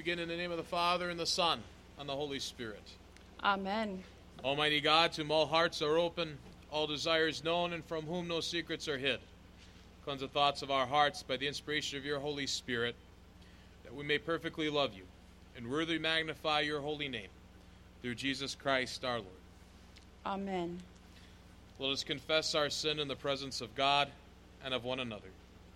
begin in the name of the Father, and the Son, and the Holy Spirit. Amen. Almighty God, to whom all hearts are open, all desires known, and from whom no secrets are hid, cleanse the thoughts of our hearts by the inspiration of your Holy Spirit, that we may perfectly love you and worthily magnify your holy name, through Jesus Christ our Lord. Amen. Let us confess our sin in the presence of God and of one another.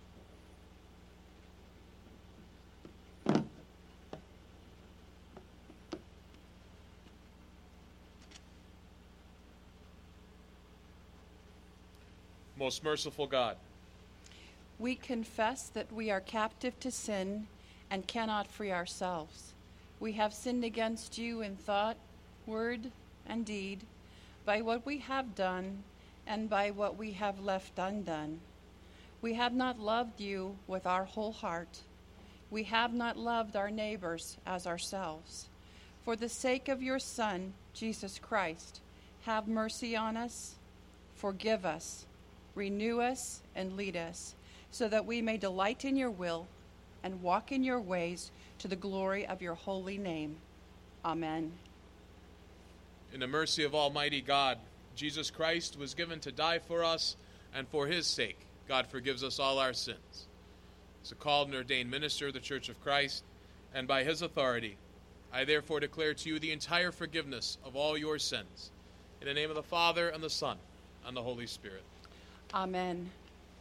Most merciful God, We confess that we are captive to sin and cannot free ourselves. We have sinned against you in thought, word, and deed, by what we have done and by what we have left undone. We have not loved you with our whole heart. We have not loved our neighbors as ourselves. For the sake of your Son, Jesus Christ, have mercy on us, forgive us, renew us, and lead us, so that we may delight in your will and walk in your ways to the glory of your holy name. Amen. in the mercy of Almighty God, Jesus Christ was given to die for us, and for his sake, God forgives us all our sins. As a called and ordained minister of the Church of Christ, and by his authority, I therefore declare to you the entire forgiveness of all your sins. In the name of the Father, and the Son, and the Holy Spirit. Amen.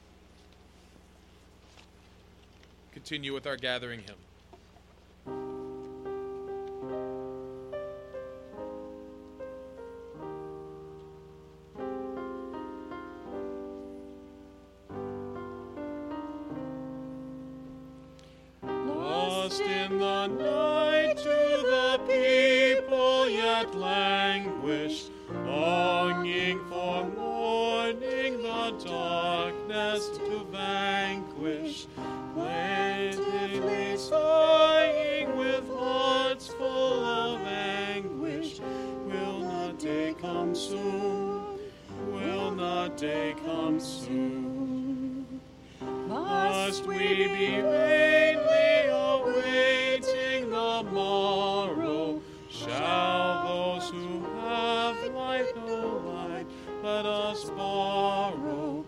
Continue with our gathering hymn. Lost in the night to the people yet languish, longing for morning, the darkness to vanquish, plaintively sighing with hearts full of anguish. Will not day come soon? Will not day come soon? Must we be vainly awaiting the morrow? Shall those who have light no light let us borrow,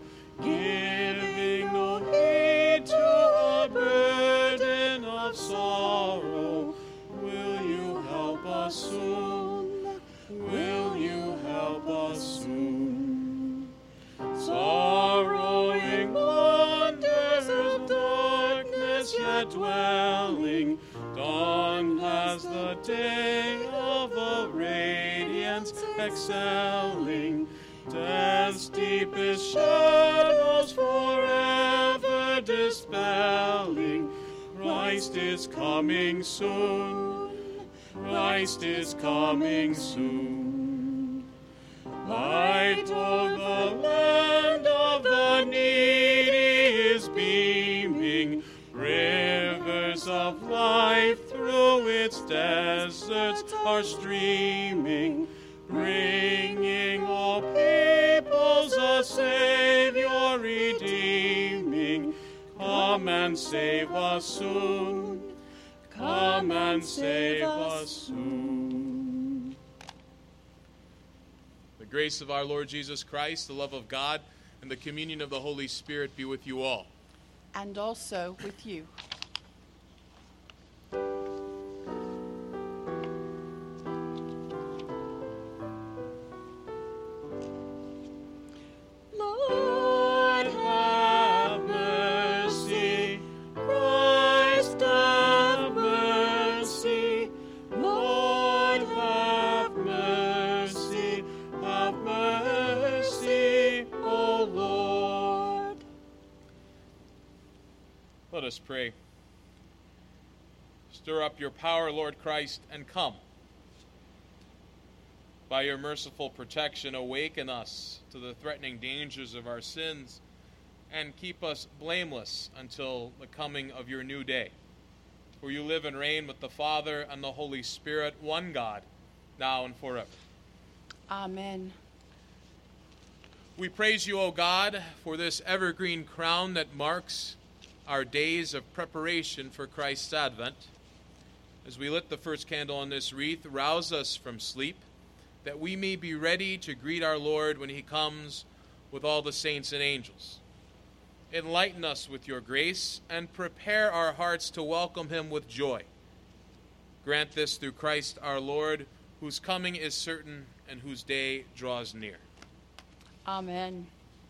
giving no heed to a burden of sorrow? Will you help us soon? Will you help us soon? Sorrowing wonders of darkness yet dwelling, dawn has the day of a radiance excelling. Death's deepest shadows forever dispelling. Christ is coming soon. Christ is coming soon. Light o'er the land of the needy is beaming. Rivers of life through its deserts are streaming, bringing all peoples a Savior redeeming. Come and save us soon. Come and save us soon. The grace of our Lord Jesus Christ, the love of God, and the communion of the Holy Spirit be with you all. And also with you. Lord, have mercy. Christ, have mercy. Lord, have mercy. Have mercy, O Lord. Let us pray. Stir up your power, Lord Christ, and come. By your merciful protection, awaken us to the threatening dangers of our sins and keep us blameless until the coming of your new day. For you live and reign with the Father and the Holy Spirit, one God, now and forever. Amen. We praise you, O God, for this evergreen crown that marks our days of preparation for Christ's advent. As we lit the first candle on this wreath, rouse us from sleep, that we may be ready to greet our Lord when he comes with all the saints and angels. Enlighten us with your grace and prepare our hearts to welcome him with joy. Grant this through Christ our Lord, whose coming is certain and whose day draws near. Amen.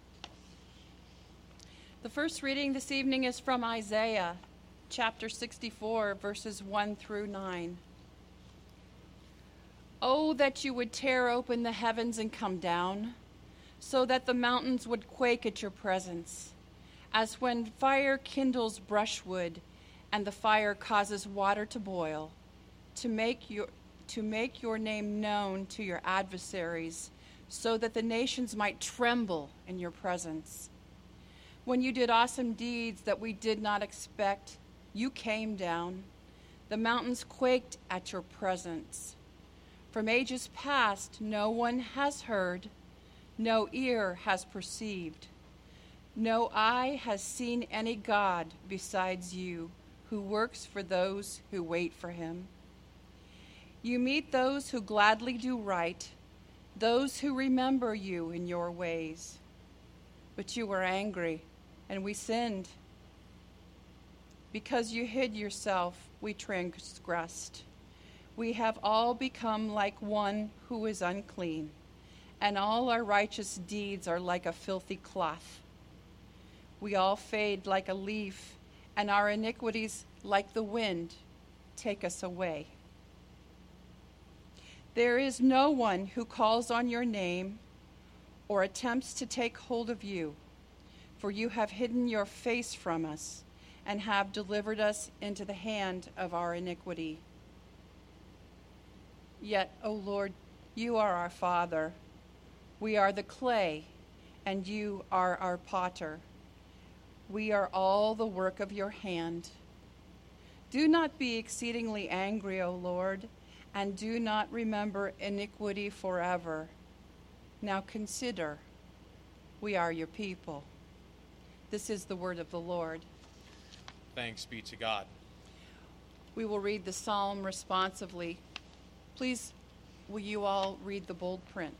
The first reading this evening is from Isaiah, chapter 64, verses 1 through 9. Oh, that you would tear open the heavens and come down, so that the mountains would quake at your presence, as when fire kindles brushwood and the fire causes water to boil, to make your name known to your adversaries, so that the nations might tremble in your presence. When you did awesome deeds that we did not expect, you came down. The mountains quaked at your presence. From ages past, no one has heard, no ear has perceived, no eye has seen any God besides you, who works for those who wait for him. You meet those who gladly do right, those who remember you in your ways. But you were angry, and we sinned. Because you hid yourself, we transgressed. We have all become like one who is unclean, and all our righteous deeds are like a filthy cloth. We all fade like a leaf, and our iniquities, like the wind, take us away. There is no one who calls on your name or attempts to take hold of you, for you have hidden your face from us and have delivered us into the hand of our iniquity. Yet, O Lord, you are our Father. We are the clay, and you are our potter. We are all the work of your hand. Do not be exceedingly angry, O Lord, and do not remember iniquity forever. Now consider, we are your people. This is the word of the Lord. Thanks be to God. We will read the psalm responsively. Please, will you all read the bold print?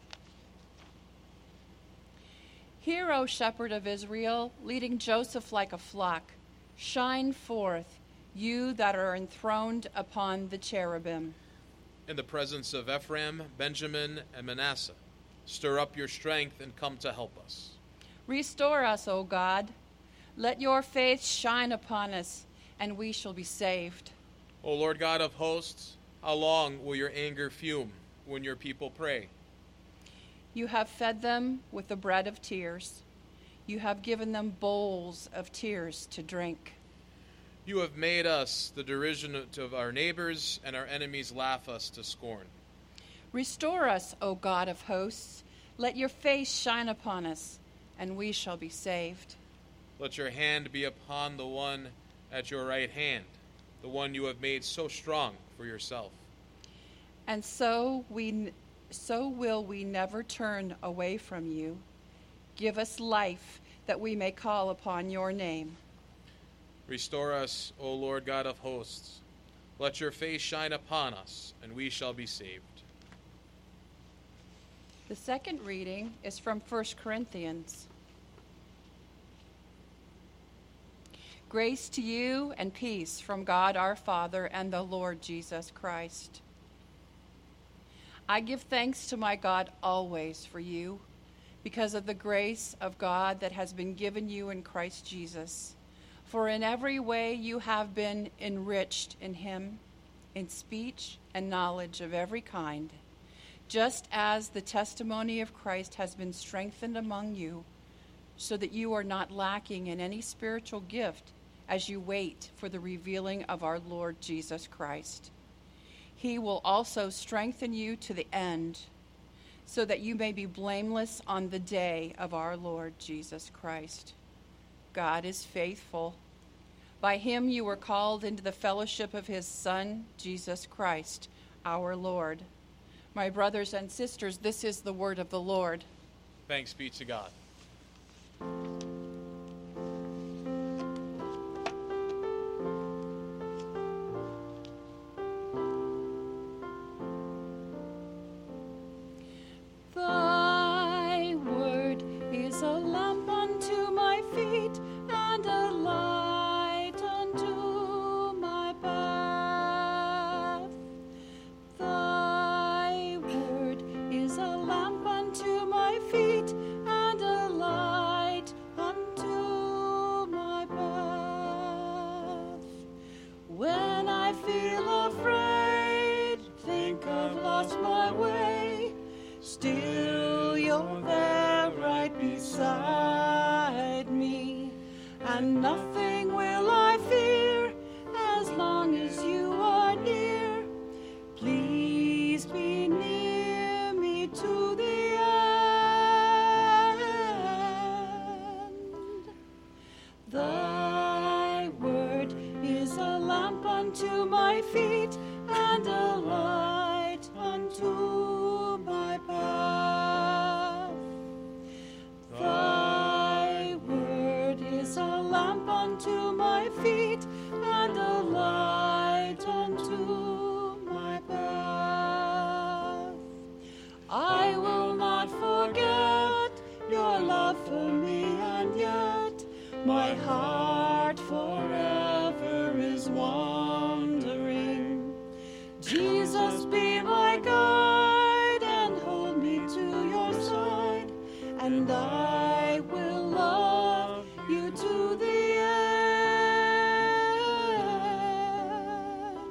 Hear, O shepherd of Israel, leading Joseph like a flock. Shine forth, you that are enthroned upon the cherubim. In the presence of Ephraim, Benjamin, and Manasseh, stir up your strength and come to help us. Restore us, O God. Let your face shine upon us, and we shall be saved. O Lord God of hosts, how long will your anger fume when your people pray? You have fed them with the bread of tears. You have given them bowls of tears to drink. You have made us the derision of our neighbors, and our enemies laugh us to scorn. Restore us, O God of hosts. Let your face shine upon us, and we shall be saved. Let your hand be upon the one at your right hand, the one you have made so strong for yourself. And so will we never turn away from you. Give us life that we may call upon your name. Restore us, O Lord God of hosts. Let your face shine upon us, and we shall be saved. The second reading is from 1 Corinthians. Grace to you and peace from God our Father and the Lord Jesus Christ. I give thanks to my God always for you, because of the grace of God that has been given you in Christ Jesus. For in every way you have been enriched in him, in speech and knowledge of every kind, just as the testimony of Christ has been strengthened among you, so that you are not lacking in any spiritual gift as you wait for the revealing of our Lord Jesus Christ. He will also strengthen you to the end, so that you may be blameless on the day of our Lord Jesus Christ. God is faithful. By him you were called into the fellowship of his Son, Jesus Christ, our Lord. My brothers and sisters, this is the word of the Lord. Thanks be to God. unto my feet and a light unto my path. Thy word is a lamp unto my feet and a light unto my path. I will not forget your love for me, and yet my heart forever is wandering. Jesus, be my guide and hold me to your side, and I will love you to the end.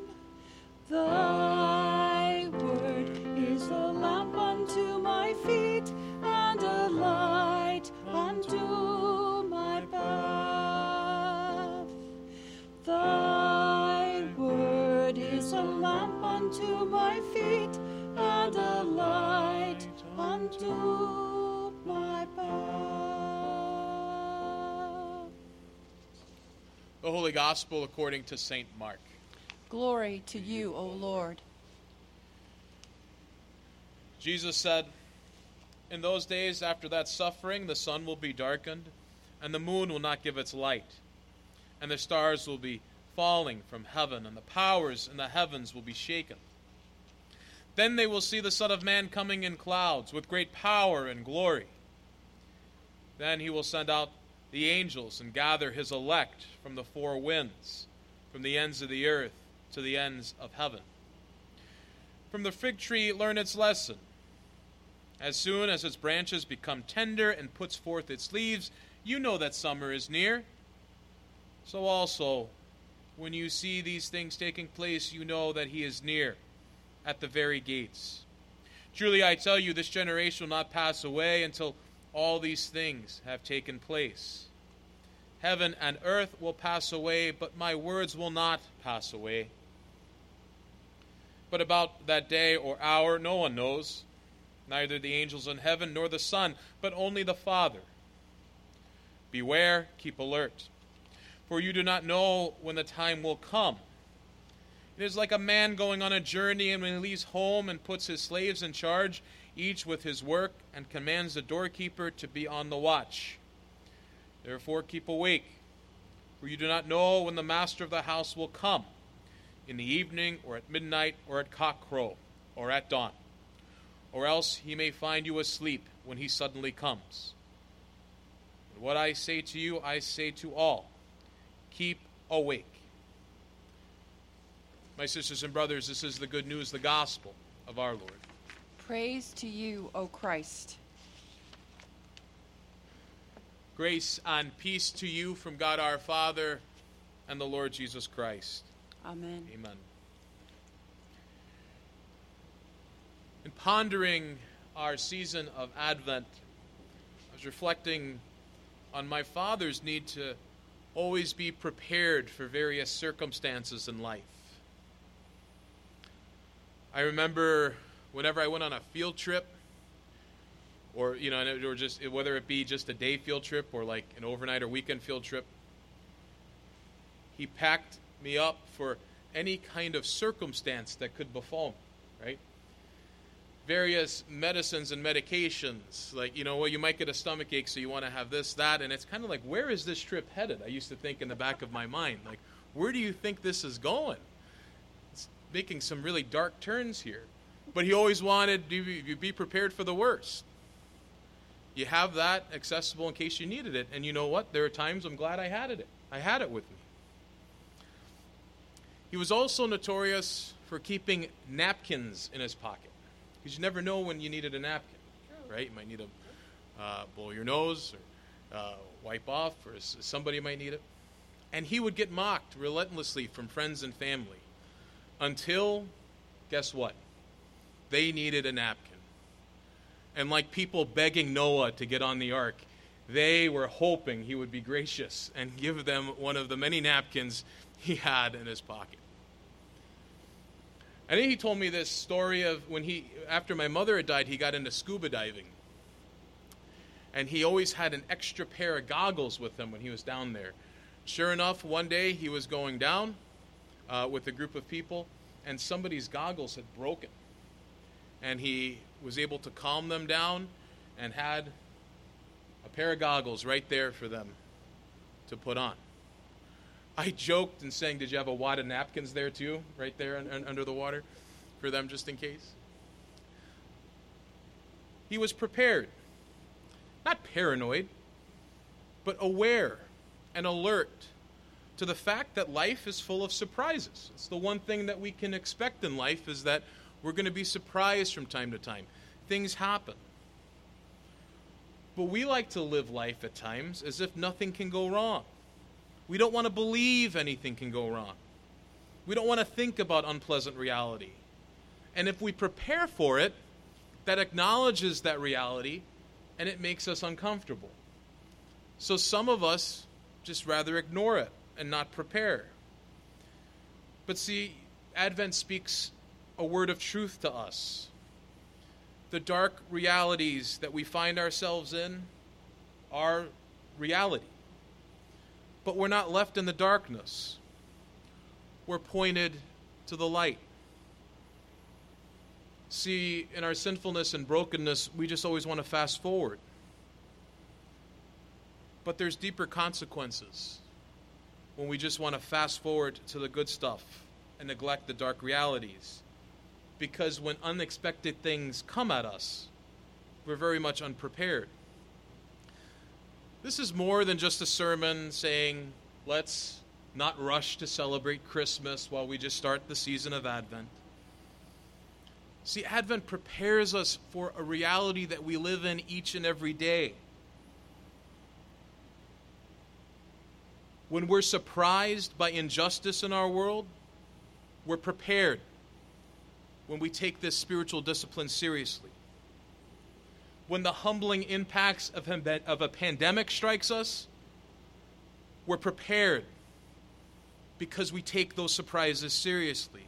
Thy word is a lamp unto my feet and a light unto my path. Thy word is a lamp unto my feet and a light unto my path. The Holy Gospel according to St. Mark. Glory to you, O Lord. Jesus said, "In those days after that suffering, the sun will be darkened, and the moon will not give its light, and the stars will be falling from heaven, and the powers in the heavens will be shaken. Then they will see the Son of Man coming in clouds with great power and glory. Then he will send out the angels and gather his elect from the four winds, from the ends of the earth to the ends of heaven. From the fig tree learn its lesson. As soon as its branches become tender and puts forth its leaves, you know that summer is near. So also, when you see these things taking place, you know that he is near, at the very gates. Truly I tell you, this generation will not pass away until all these things have taken place. Heaven and earth will pass away, but my words will not pass away. But about that day or hour no one knows, neither the angels in heaven nor the Son, but only the Father. Beware, keep alert, for you do not know when the time will come. It is like a man going on a journey, and when he leaves home and puts his slaves in charge, each with his work, and commands the doorkeeper to be on the watch. Therefore keep awake, for you do not know when the master of the house will come, in the evening, or at midnight, or at cockcrow, or at dawn. Or else he may find you asleep when he suddenly comes. But what I say to you, I say to all, keep awake." My sisters and brothers, this is the good news, the gospel of our Lord. Praise to you, O Christ. Grace and peace to you from God our Father and the Lord Jesus Christ. Amen. Amen. In pondering our season of Advent, I was reflecting on my father's need to always be prepared for various circumstances in life. I remember whenever I went on a field trip, or just whether it be just a day field trip or like an overnight or weekend field trip, he packed me up for any kind of circumstance that could befall me, right? Various medicines and medications, like, you might get a stomach ache, so you want to have this, that, and it's kind of like, where is this trip headed? I used to think in the back of my mind, like, where do you think this is going? It's making some really dark turns here. But he always wanted you be prepared for the worst. You have that accessible in case you needed it. And you know what? There are times I'm glad I had it. I had it with me. He was also notorious for keeping napkins in his pocket, because you never know when you needed a napkin, right? You might need to blow your nose or wipe off, or somebody might need it. And he would get mocked relentlessly from friends and family until, guess what? They needed a napkin. And like people begging Noah to get on the ark, they were hoping he would be gracious and give them one of the many napkins he had in his pocket. And then he told me this story of when after my mother had died, he got into scuba diving. And he always had an extra pair of goggles with him when he was down there. Sure enough, one day he was going down. with a group of people, and somebody's goggles had broken. And he was able to calm them down and had a pair of goggles right there for them to put on. I joked and saying, did you have a wad of napkins there too, right there under the water for them just in case? He was prepared, not paranoid, but aware and alert to the fact that life is full of surprises. It's the one thing that we can expect in life, is that we're going to be surprised from time to time. Things happen. But we like to live life at times as if nothing can go wrong. We don't want to believe anything can go wrong. We don't want to think about unpleasant reality. And if we prepare for it, that acknowledges that reality, and it makes us uncomfortable. So some of us just rather ignore it and not prepare. But see, Advent speaks a word of truth to us. The dark realities that we find ourselves in are reality. But we're not left in the darkness. We're pointed to the light. See, in our sinfulness and brokenness, we just always want to fast forward. But there's deeper consequences when we just want to fast forward to the good stuff and neglect the dark realities. Because when unexpected things come at us, we're very much unprepared. This is more than just a sermon saying, let's not rush to celebrate Christmas while we just start the season of Advent. See, Advent prepares us for a reality that we live in each and every day. When we're surprised by injustice in our world, we're prepared when we take this spiritual discipline seriously. When the humbling impacts of a pandemic strikes us, we're prepared because we take those surprises seriously.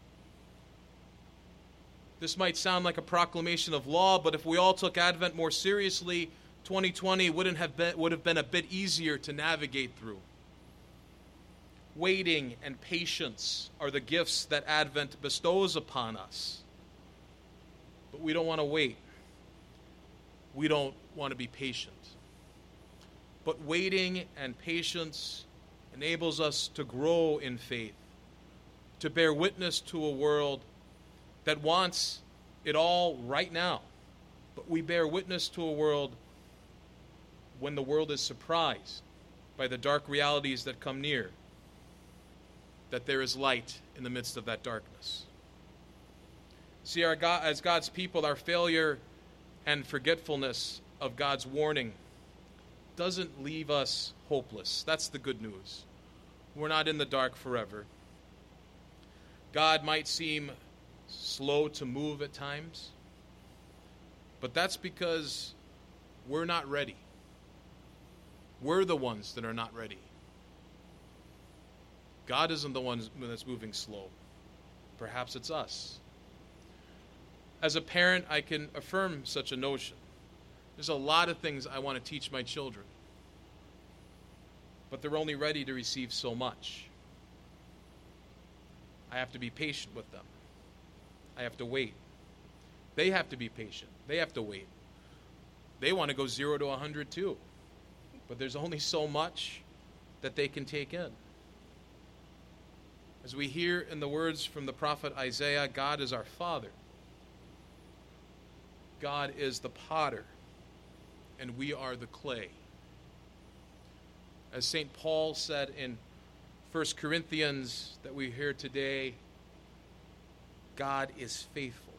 This might sound like a proclamation of law, but if we all took Advent more seriously, 2020 would have been a bit easier to navigate through. Waiting and patience are the gifts that Advent bestows upon us. But we don't want to wait. We don't want to be patient. But waiting and patience enables us to grow in faith, to bear witness to a world that wants it all right now. But we bear witness to a world when the world is surprised by the dark realities that come near, that there is light in the midst of that darkness. See, as God's people, our failure and forgetfulness of God's warning doesn't leave us hopeless. That's the good news. We're not in the dark forever. God might seem slow to move at times, but that's because we're not ready. We're the ones that are not ready. God isn't the one that's moving slow. Perhaps it's us. As a parent, I can affirm such a notion. There's a lot of things I want to teach my children, but they're only ready to receive so much. I have to be patient with them. I have to wait. They have to be patient. They have to wait. They want to go 0 to 100 too, but there's only so much that they can take in. As we hear in the words from the prophet Isaiah, God is our Father. God is the potter, and we are the clay. As St. Paul said in 1 Corinthians that we hear today, God is faithful.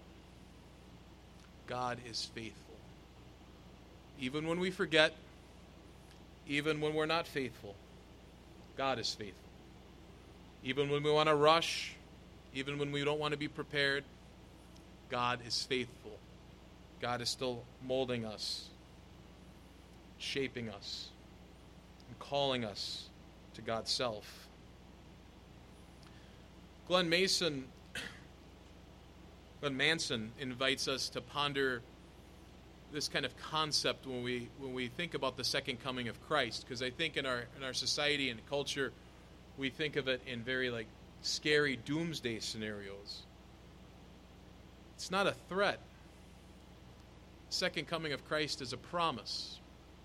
God is faithful. Even when we forget, even when we're not faithful, God is faithful. Even when we want to rush, even when we don't want to be prepared, God is faithful. God is still molding us, shaping us, and calling us to God's self. Glenn Manson invites us to ponder this kind of concept when we think about the second coming of Christ, because I think in our society and culture we think of it in very scary doomsday scenarios. It's not a threat. The second coming of Christ is a promise.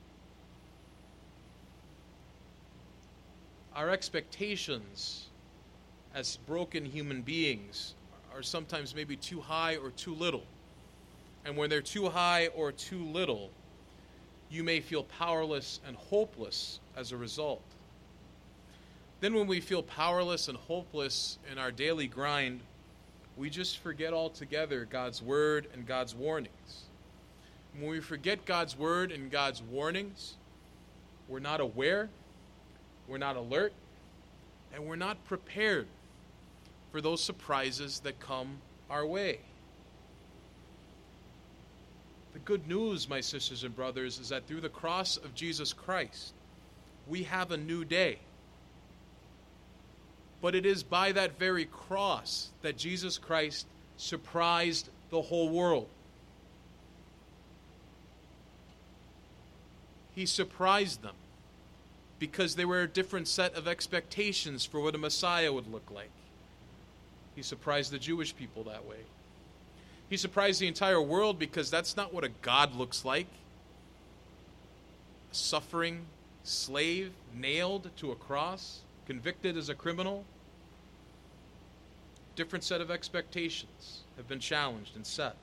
Our expectations as broken human beings are sometimes maybe too high or too little. And when they're too high or too little, you may feel powerless and hopeless as a result. Then when we feel powerless and hopeless in our daily grind, we just forget altogether God's word and God's warnings. When we forget God's word and God's warnings, we're not aware, we're not alert, and we're not prepared for those surprises that come our way. The good news, my sisters and brothers, is that through the cross of Jesus Christ, we have a new day. But it is by that very cross that Jesus Christ surprised the whole world. He surprised them because they were a different set of expectations for what a Messiah would look like. He surprised the Jewish people that way. He surprised the entire world because that's not what a God looks like. A suffering slave nailed to a cross, convicted as a criminal. Different set of expectations have been challenged and set.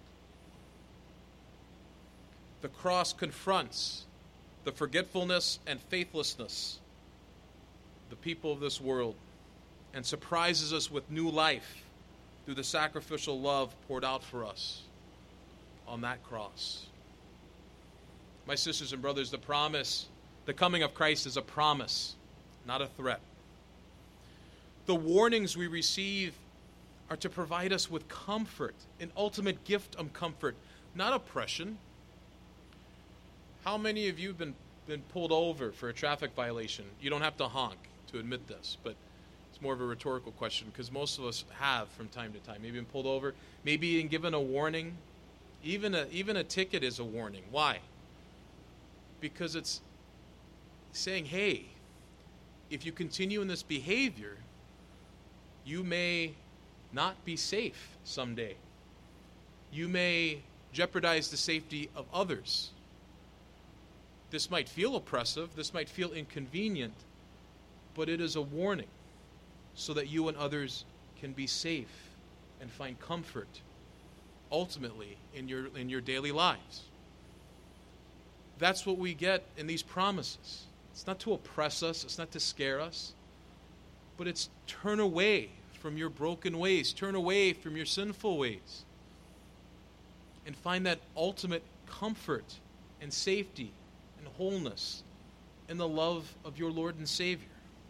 The cross confronts the forgetfulness and faithlessness of the people of this world and surprises us with new life through the sacrificial love poured out for us on that cross. My sisters and brothers, the coming of Christ is a promise, not a threat. The warnings we receive are to provide us with comfort, an ultimate gift of comfort, not oppression. How many of you have been pulled over for a traffic violation? You don't have to honk to admit this, but it's more of a rhetorical question because most of us have from time to time. Maybe been pulled over, maybe been given a warning. Even a ticket is a warning. Why? Because it's saying, hey, if you continue in this behavior, you may not be safe someday. You may jeopardize the safety of others. This might feel oppressive, this might feel inconvenient, but it is a warning so that you and others can be safe and find comfort ultimately in your daily lives. That's what we get in these promises. It's not to oppress us, it's not to scare us, but it's turn away from your broken ways, turn away from your sinful ways, and find that ultimate comfort and safety and wholeness in the love of your Lord and Savior.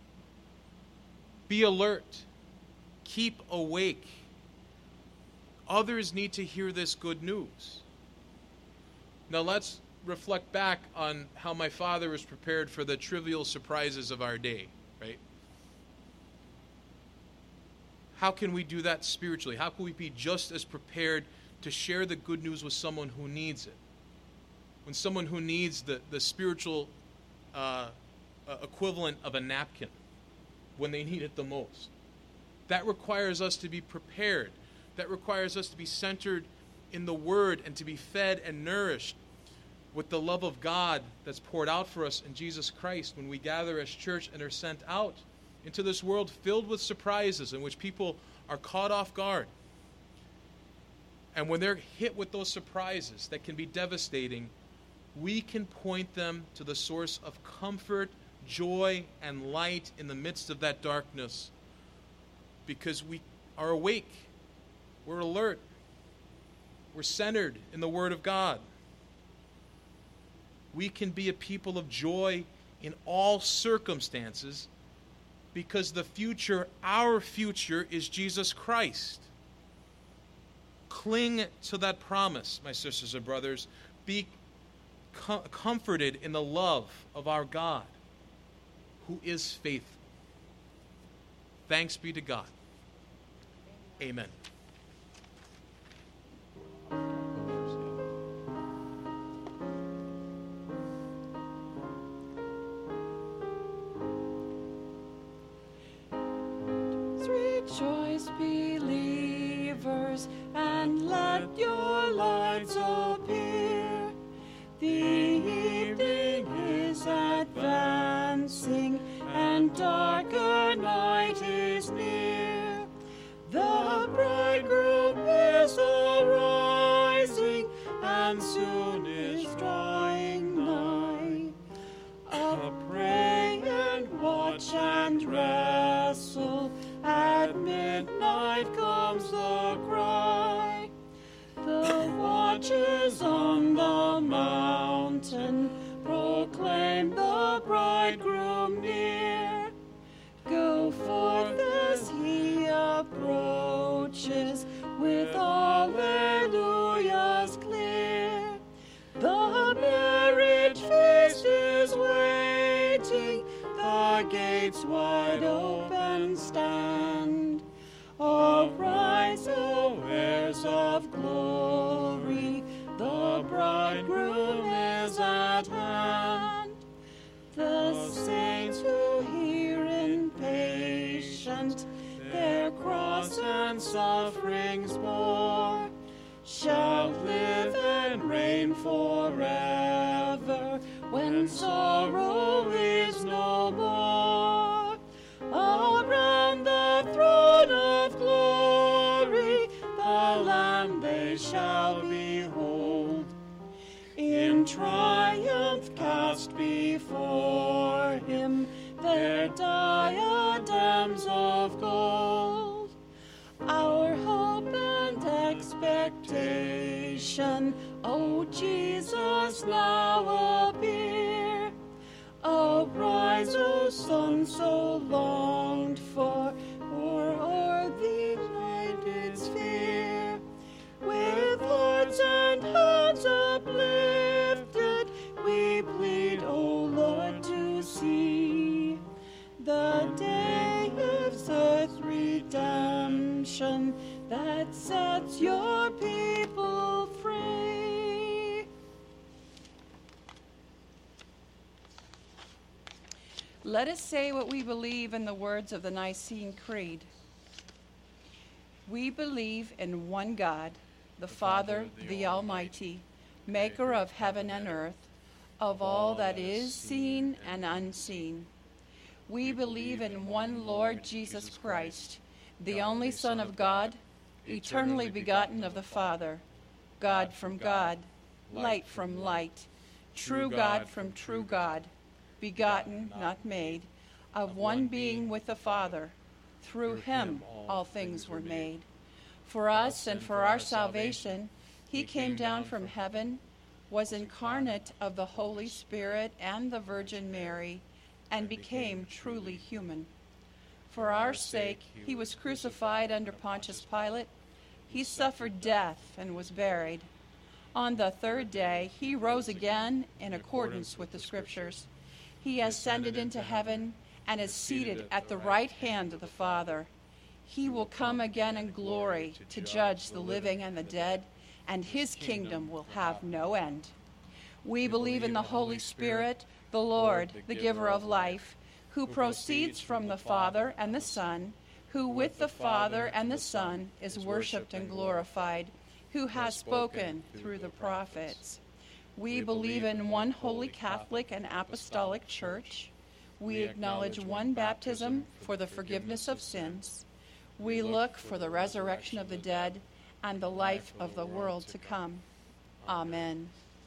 Be alert. Keep awake. Others need to hear this good news. Now let's reflect back on how my father was prepared for the trivial surprises of our day, right? How can we do that spiritually? How can we be just as prepared to share the good news with someone who needs it? When someone who needs the spiritual equivalent of a napkin when they need it the most. That requires us to be prepared. That requires us to be centered in the Word and to be fed and nourished with the love of God that's poured out for us in Jesus Christ when we gather as church and are sent out into this world filled with surprises in which people are caught off guard. And when they're hit with those surprises that can be devastating, we can point them to the source of comfort, joy, and light in the midst of that darkness because we are awake, we're alert, we're centered in the Word of God. We can be a people of joy in all circumstances because our future is Jesus Christ. Cling to that promise, my sisters and brothers. Be comforted in the love of our God, who is faithful. Thanks be to God. Amen. Three Rejoice, believers, and let your lights appear. The evening is advancing, and darker night is near. The bridegroom is arising, and soon is drawing nigh. Up, pray and watch and wrestle, at midnight comes the cry. The watchers on the mountain proclaim the bridegroom near. Go forth as he approaches, with alleluias clear. The marriage feast is waiting, the gates wide open stand. Arise, O heirs of glory, the bridegroom is at hand. The saints who hear impatient their cross and sufferings bore shall live and reign forever, when sorrow is no more. Around the throne of glory the Lamb they shall behold, in triumph cast before him their diadems of gold. Our hope and expectation, O Jesus, now appear. Arise, O Son, so longed for, o'er thee lighted sphere. With hearts and hands uplifted, we plead, O Lord, to see the day of earth's redemption that sets your people free. Let us say what we believe in the words of the Nicene Creed. We believe in one God, the Father, the Almighty, maker of heaven and earth, of all that is seen and unseen. We believe in one Lord Jesus Christ, the only Son of God, eternally begotten of the Father, God from God, light from light, true God from true God, begotten, not made, of one being with the Father. Through him all things were made. For us and for our salvation, he came down from heaven, was incarnate of the Holy Spirit and the Virgin Mary, and became truly human. For our sake, he was crucified under Pontius Pilate. He suffered death and was buried. On the third day, he rose again in accordance with the Scriptures. He ascended into heaven and is seated at the right hand of the Father. He will come again in glory to judge the living and the dead, and his kingdom will have no end. We believe in the Holy Spirit, the Lord, the giver of life, who proceeds from the Father and the Son, who with the Father and the Son is worshipped and glorified, who has spoken through the prophets. We believe in one holy Catholic and Apostolic Church. We acknowledge one baptism for the forgiveness of sins. We look for the resurrection of the dead and the life of the world to come. Amen.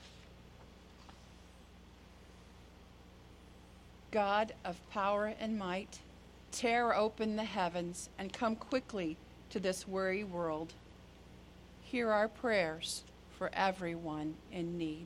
God of power and might, tear open the heavens and come quickly to this weary world. Hear our prayers for everyone in need.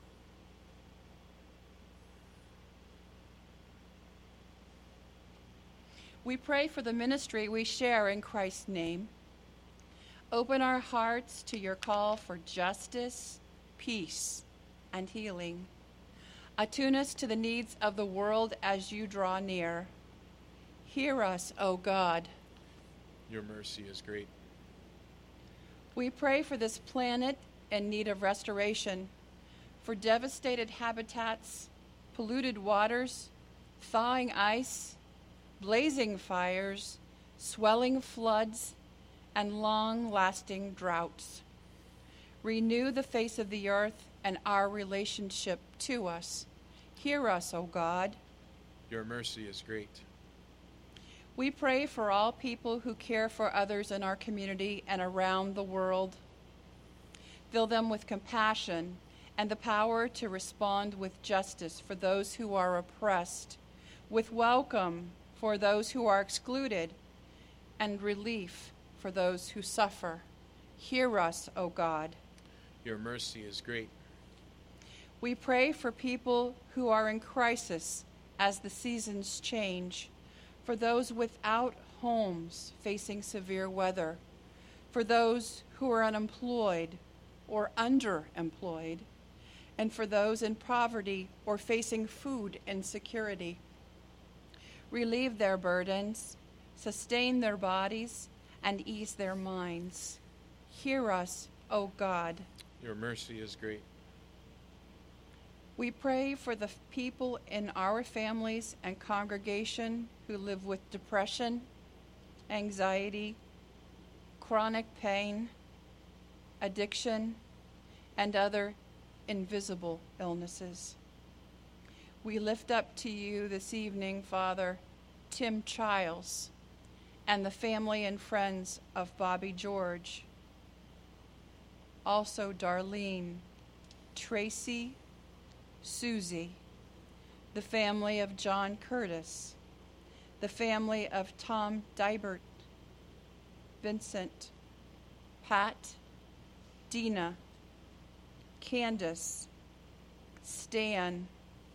We pray for the ministry we share in Christ's name. Open our hearts to your call for justice, peace, and healing. Attune us to the needs of the world as you draw near. Hear us, O God. Your mercy is great. We pray for this planet in need of restoration, for devastated habitats, polluted waters, thawing ice, blazing fires, swelling floods, and long-lasting droughts. Renew the face of the earth and our relationship to us. Hear us, O God. Your mercy is great. We pray for all people who care for others in our community and around the world. Fill them with compassion and the power to respond with justice for those who are oppressed, with welcome for those who are excluded, and relief for those who suffer. Hear us, O God. Your mercy is great. We pray for people who are in crisis as the seasons change, for those without homes facing severe weather, for those who are unemployed or underemployed, and for those in poverty or facing food insecurity. Relieve their burdens, sustain their bodies, and ease their minds. Hear us, O God. Your mercy is great. We pray for the people in our families and congregation who live with depression, anxiety, chronic pain, addiction, and other invisible illnesses. We lift up to you this evening, Father, Tim Childs and the family and friends of Bobby George. Also Darlene, Tracy, Susie, the family of John Curtis, the family of Tom Dibert, Vincent, Pat, Dina, Candace, Stan,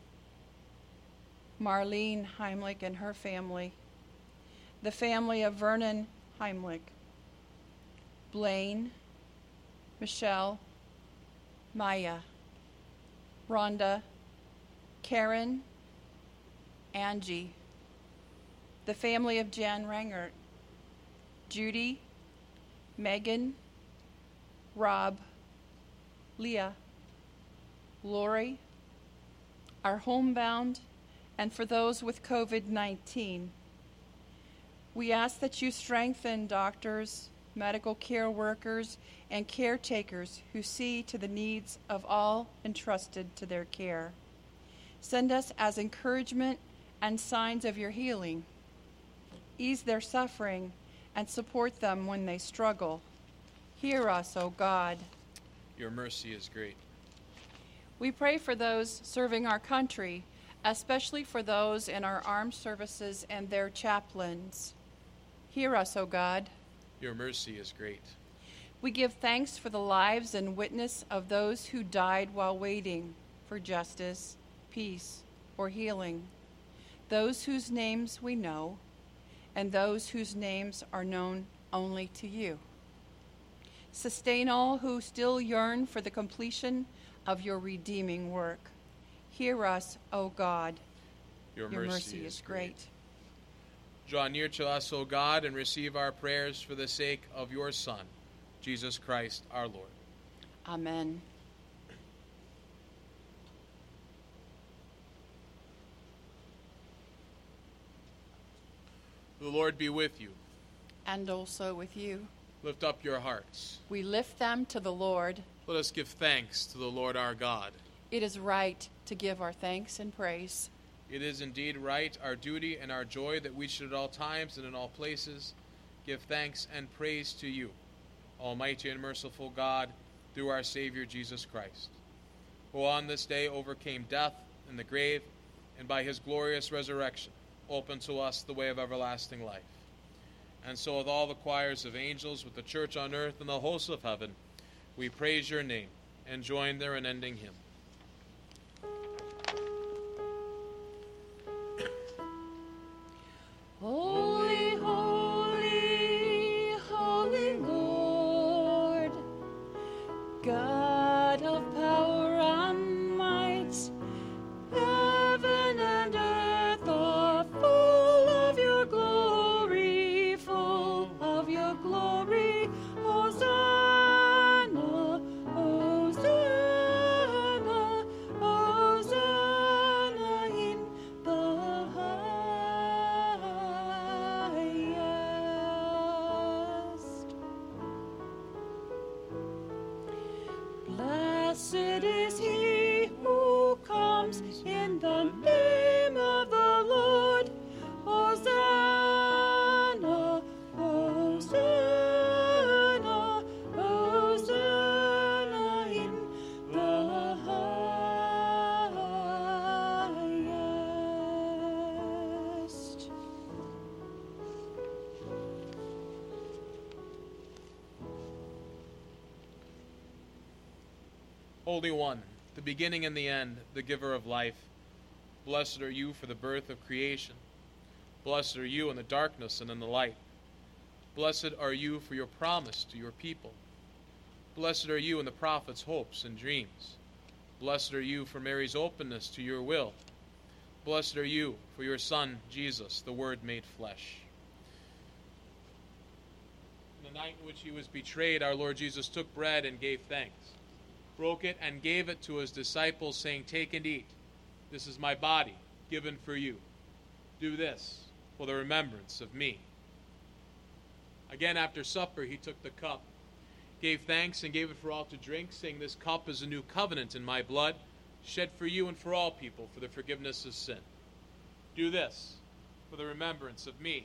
Marlene Heimlich and her family, the family of Vernon Heimlich, Blaine, Michelle, Maya, Rhonda, Karen, Angie, the family of Jan Rangert, Judy, Megan, Rob, Leah, Lori, our homebound, and for those with COVID-19. We ask that you strengthen doctors, medical care workers, and caretakers who see to the needs of all entrusted to their care. Send us as encouragement and signs of your healing. Ease their suffering and support them when they struggle. Hear us, O God. Your mercy is great. We pray for those serving our country, especially for those in our armed services and their chaplains. Hear us, O God. Your mercy is great. We give thanks for the lives and witness of those who died while waiting for justice, peace, or healing, those whose names we know, and those whose names are known only to you. Sustain all who still yearn for the completion of your redeeming work. Hear us, O God. Your mercy is great. Draw near to us, O God, and receive our prayers for the sake of your Son, Jesus Christ our Lord. Amen. The Lord be with you. And also with you. Lift up your hearts. We lift them to the Lord. Let us give thanks to the Lord our God. It is right to give our thanks and praise. It is indeed right, our duty and our joy, that we should at all times and in all places give thanks and praise to you, Almighty and merciful God, through our Savior Jesus Christ, who on this day overcame death and the grave, and by his glorious resurrection opened to us the way of everlasting life. And so with all the choirs of angels, with the church on earth and the hosts of heaven, we praise your name and join their unending hymn. Holy, holy, holy Lord, God of power and might, heaven and earth are full of your glory, full of your glory. Hosanna, Hosanna, Hosanna in the highest. is he who comes in the name of the Lord. Hosanna, Hosanna, Hosanna in the highest. Holy One, the beginning and the end, the giver of life, blessed are you for the birth of creation. Blessed are you in the darkness and in the light. Blessed are you for your promise to your people. Blessed are you in the prophet's hopes and dreams. Blessed are you for Mary's openness to your will. Blessed are you for your Son, Jesus, the Word made flesh. In the night in which he was betrayed, our Lord Jesus took bread and gave thanks, broke it and gave it to his disciples, saying, "Take and eat. This is my body, given for you. Do this for the remembrance of me." Again, after supper, he took the cup, gave thanks, and gave it for all to drink, saying, "This cup is a new covenant in my blood, shed for you and for all people for the forgiveness of sin. Do this for the remembrance of me."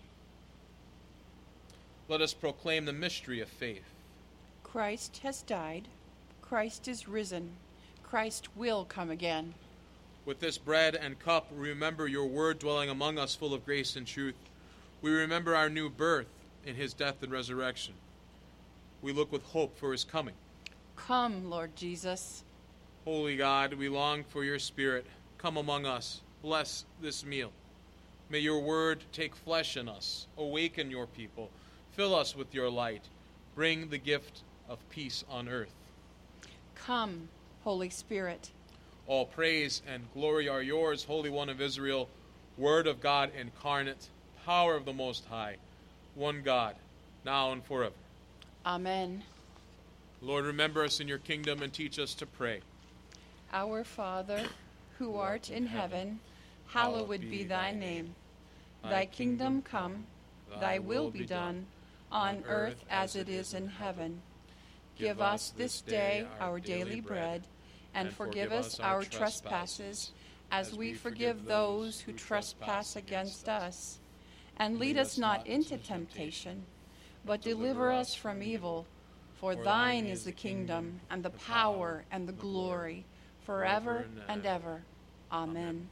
Let us proclaim the mystery of faith. Christ has died. Christ is risen. Christ will come again. With this bread and cup, we remember your word dwelling among us, full of grace and truth. We remember our new birth in his death and resurrection. We look with hope for his coming. Come, Lord Jesus. Holy God, we long for your Spirit. Come among us. Bless this meal. May your word take flesh in us. Awaken your people. Fill us with your light. Bring the gift of peace on earth. Come, Holy Spirit. All praise and glory are yours, Holy One of Israel, Word of God incarnate, power of the Most High, one God, now and forever. Amen. Lord, remember us in your kingdom and teach us to pray. Our Father, who art in heaven, hallowed be thy name. Thy kingdom come, thy will be done, on earth as it is in heaven. Give us this day our daily bread, and forgive us our trespasses, as we forgive those who trespass against us. And lead us not into temptation, but deliver us from evil. For thine is the kingdom, and the power, and the glory, forever and ever. Amen.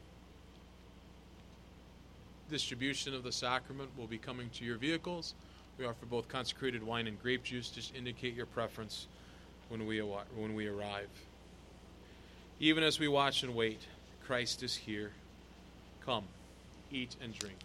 Distribution of the sacrament will be coming to your vehicles. We offer both consecrated wine and grape juice. Just indicate your preference when we arrive. Even as we watch and wait, Christ is here. Come, eat and drink.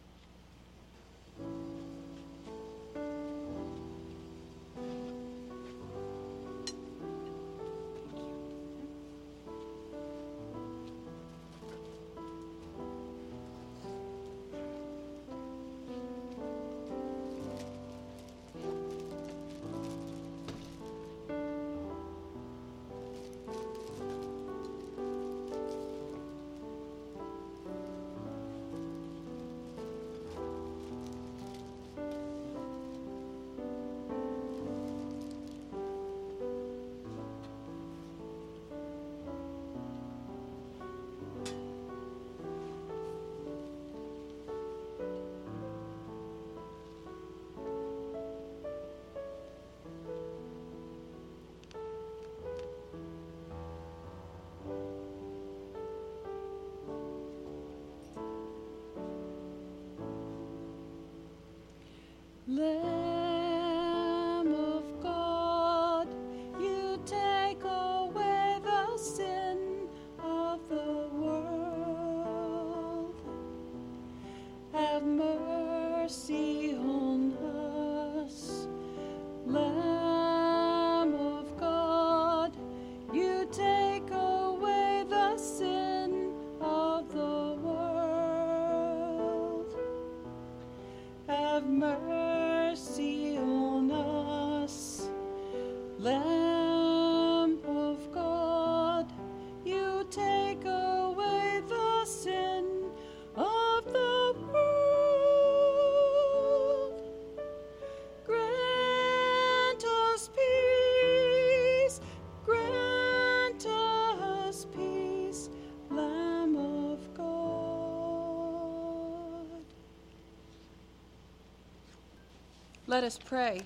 Lamb of God, you take away the sin of the world. Have mercy on us. Lamb of God, you take away the sin of the world. Have mercy on us. Lamb of God, you take away the sin of the world. Grant us peace, grant Let us pray.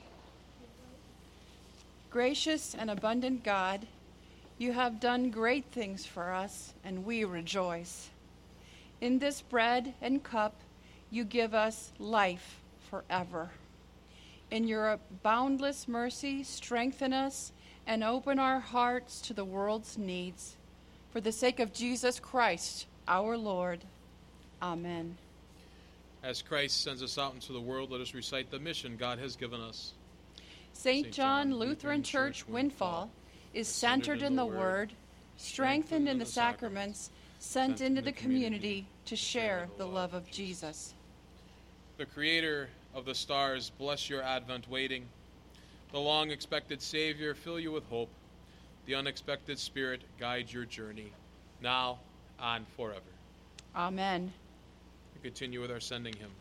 Gracious and abundant God, you have done great things for us, and we rejoice. In this bread and cup, you give us life forever. In your boundless mercy, strengthen us and open our hearts to the world's needs. For the sake of Jesus Christ, our Lord. Amen. As Christ sends us out into the world, let us recite the mission God has given us. St. John Lutheran Church, Windfall, is centered in the Word, strengthened in the sacraments, sent into the community to share the love of Jesus. The Creator of the stars, bless your Advent waiting. The long-expected Savior, fill you with hope. The unexpected Spirit, guide your journey, now and forever. Amen. We continue with our sending hymn.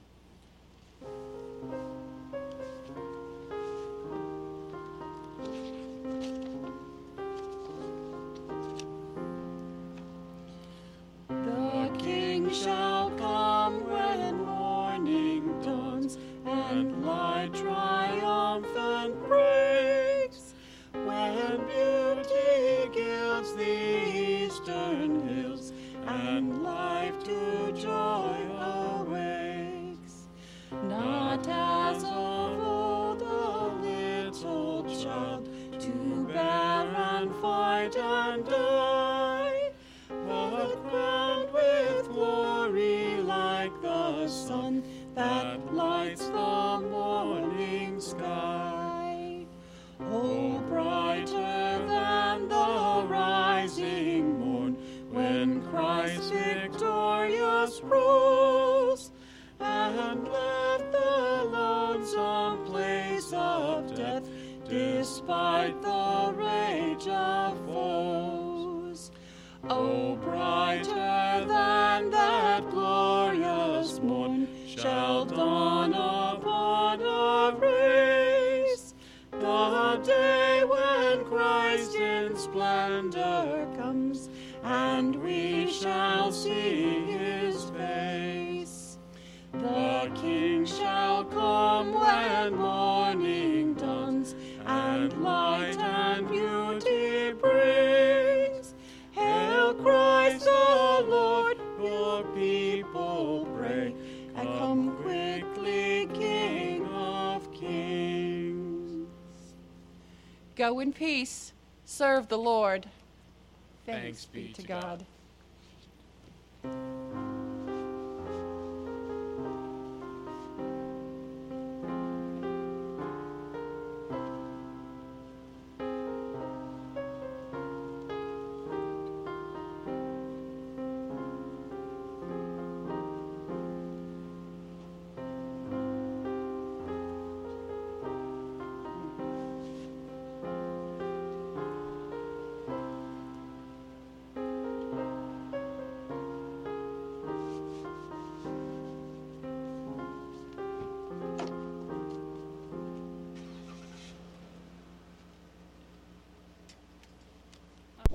The King shall come when morning dawns and light triumphant breaks, when beauty gilds the eastern hills and life to joy awakes. Not as of old a little child to bear and fight and die, but crowned with glory like the sun that lights the morning sky. Oh, brighter than the rising morn, when Christ victorious rose, and left the lonesome place of death, despite the rage of foes. Oh, brighter than that glorious morn shall dawn upon our race, the day when Christ in splendor comes, and we shall see his face. The King shall come when morning dawns, and light and beauty brings. Hail Christ the Lord, your people pray, and come quickly, King of kings. Go in peace. Serve the Lord. Thanks be to God.